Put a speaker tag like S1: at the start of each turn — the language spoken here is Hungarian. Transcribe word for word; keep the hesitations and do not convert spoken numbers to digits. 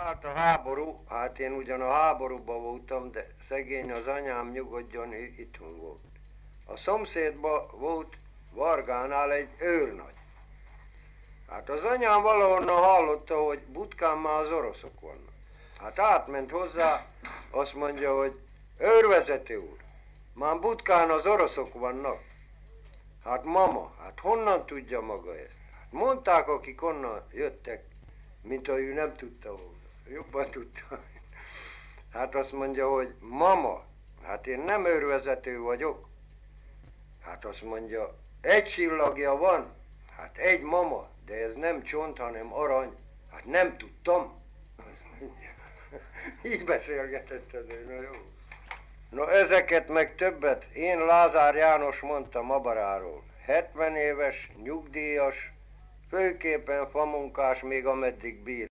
S1: Hát a háború, hát én ugyan a háborúban voltam, de szegény az anyám nyugodjon, ő itthon volt. A szomszédban volt Vargánál egy őrnagy. Hát az anyám valahonnan hallotta, hogy Butkán már az oroszok vannak. Hát átment hozzá, azt mondja, hogy őrvezető úr, már Butkán az oroszok vannak. Hát mama, hát honnan tudja maga ezt? Hát mondták, akik onnan jöttek, mint ahogy ő nem tudta volna. Jobban tudta. Hát azt mondja, hogy mama, hát én nem őrvezető vagyok. Hát azt mondja, egy csillagja van, hát egy mama, de ez nem csont, hanem arany. Hát nem tudtam. Azt mondja. Így beszélgetett ő, na jó. No ezeket meg többet én Lázár János mondtam Mabaráról. hetven éves, nyugdíjas, főképpen famunkás még ameddig bír.